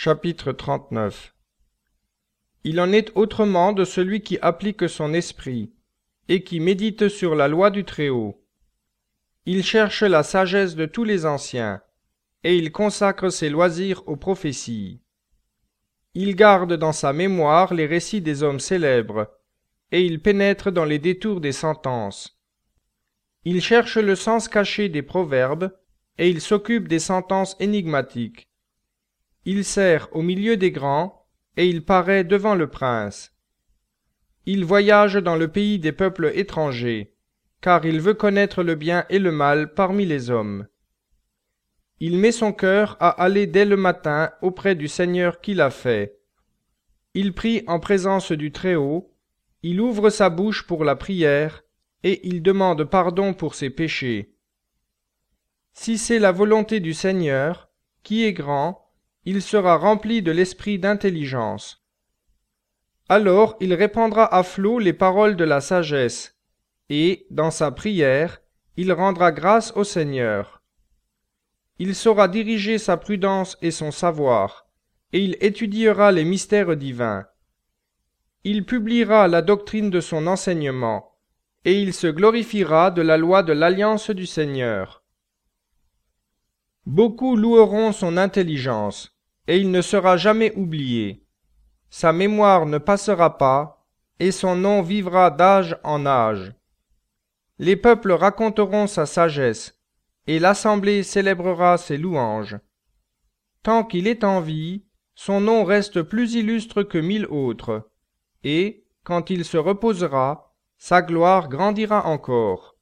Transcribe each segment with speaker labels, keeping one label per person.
Speaker 1: Chapitre 39. Il en est autrement de celui qui applique son esprit, et qui médite sur la loi du Très-Haut. Il cherche la sagesse de tous les anciens, et il consacre ses loisirs aux prophéties. Il garde dans sa mémoire les récits des hommes célèbres, et il pénètre dans les détours des sentences. Il cherche le sens caché des proverbes, et il s'occupe des sentences énigmatiques. Il sert au milieu des grands, et il paraît devant le prince. Il voyage dans le pays des peuples étrangers, car il veut connaître le bien et le mal parmi les hommes. Il met son cœur à aller dès le matin auprès du Seigneur qui l'a fait. Il prie en présence du Très-Haut, il ouvre sa bouche pour la prière, et il demande pardon pour ses péchés. Si c'est la volonté du Seigneur, qui est grand, il sera rempli de l'esprit d'intelligence. Alors il répandra à flots les paroles de la sagesse, et, dans sa prière, il rendra grâce au Seigneur. Il saura diriger sa prudence et son savoir, et il étudiera les mystères divins. Il publiera la doctrine de son enseignement, et il se glorifiera de la loi de l'alliance du Seigneur. Beaucoup loueront son intelligence, et il ne sera jamais oublié. Sa mémoire ne passera pas, et son nom vivra d'âge en âge. Les peuples raconteront sa sagesse, et l'assemblée célébrera ses louanges. Tant qu'il est en vie, son nom reste plus illustre que 1000 autres, et, quand il se reposera, sa gloire grandira encore.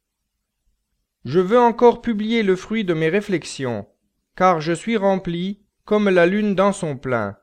Speaker 1: Je veux encore publier le fruit de mes réflexions, car je suis rempli comme la lune dans son plein.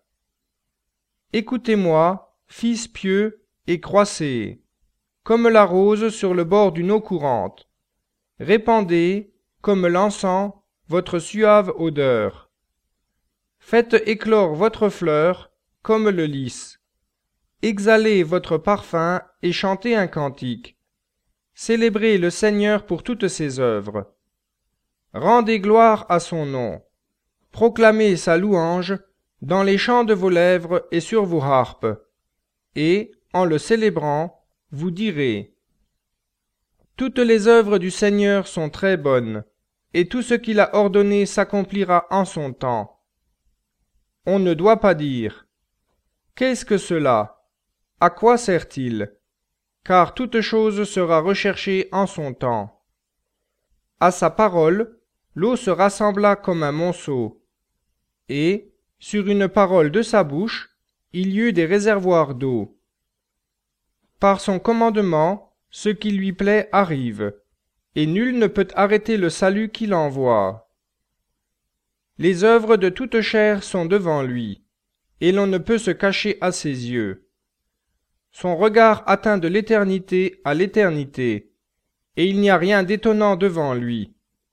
Speaker 1: Écoutez-moi, fils pieux, et croissez, comme la rose sur le bord d'une eau courante. Répandez, comme l'encens, votre suave odeur. Faites éclore votre fleur, comme le lys. Exhalez votre parfum et chantez un cantique. Célébrez le Seigneur pour toutes ses œuvres. Rendez gloire à son nom. Proclamez sa louange dans les chants de vos lèvres et sur vos harpes. Et, en le célébrant, vous direz: toutes les œuvres du Seigneur sont très bonnes, et tout ce qu'il a ordonné s'accomplira en son temps. On ne doit pas dire: qu'est-ce que cela? À quoi sert-il? Car toute chose sera recherchée en son temps. À sa parole, l'eau se rassembla comme un monceau, et, sur une parole de sa bouche, il y eut des réservoirs d'eau. Par son commandement, ce qui lui plaît arrive, et nul ne peut arrêter le salut qu'il envoie. Les œuvres de toute chair sont devant lui, et l'on ne peut se cacher à ses yeux. Son regard atteint de l'éternité à l'éternité, et il n'y a rien d'étonnant devant lui.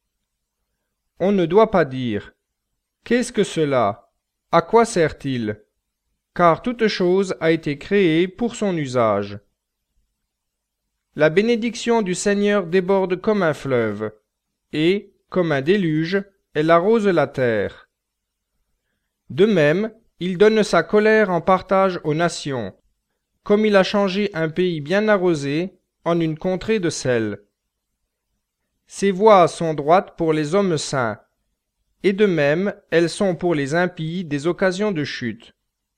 Speaker 1: On ne doit pas dire: qu'est-ce que cela? À quoi sert-il? Car toute chose a été créée pour son usage. La bénédiction du Seigneur déborde comme un fleuve, et, comme un déluge, elle arrose la terre. De même, il donne sa colère en partage aux nations, comme il a changé un pays bien arrosé en une contrée de sel. Ses voies sont droites pour les hommes saints, et de même elles sont pour les impies des occasions de chute.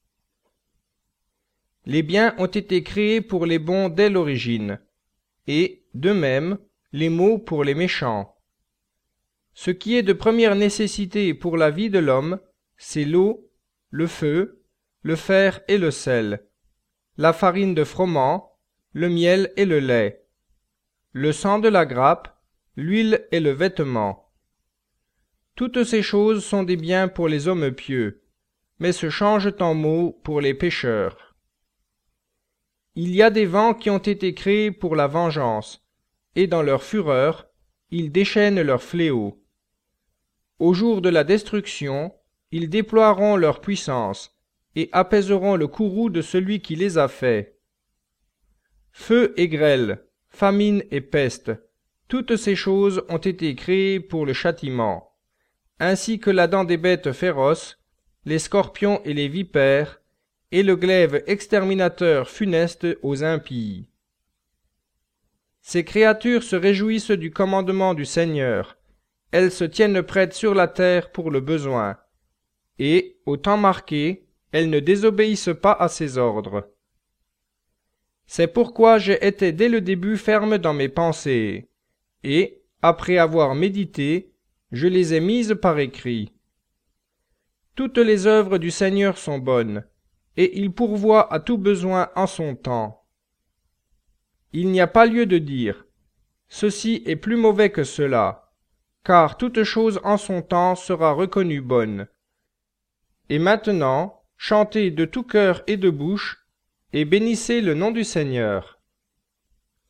Speaker 1: Les biens ont été créés pour les bons dès l'origine, et, de même, les maux pour les méchants. Ce qui est de première nécessité pour la vie de l'homme, c'est l'eau, le feu, le fer et le sel, la farine de froment, le miel et le lait, le sang de la grappe, l'huile et le vêtement. Toutes ces choses sont des biens pour les hommes pieux, mais se changent en maux pour les pécheurs. Il y a des vents qui ont été créés pour la vengeance, et dans leur fureur, ils déchaînent leur fléau. Au jour de la destruction, ils déploieront leur puissance, et apaiseront le courroux de celui qui les a faits. Feu et grêle, famine et peste, toutes ces choses ont été créées pour le châtiment, ainsi que la dent des bêtes féroces, les scorpions et les vipères, et le glaive exterminateur funeste aux impies. Ces créatures se réjouissent du commandement du Seigneur, elles se tiennent prêtes sur la terre pour le besoin, et, au temps marqué, elles ne désobéissent pas à ses ordres. C'est pourquoi j'ai été dès le début ferme dans mes pensées, et, après avoir médité, je les ai mises par écrit. Toutes les œuvres du Seigneur sont bonnes, et il pourvoit à tout besoin en son temps. Il n'y a pas lieu de dire « Ceci est plus mauvais que cela », car toute chose en son temps sera reconnue bonne. Et maintenant, chantez de tout cœur et de bouche, et bénissez le nom du Seigneur.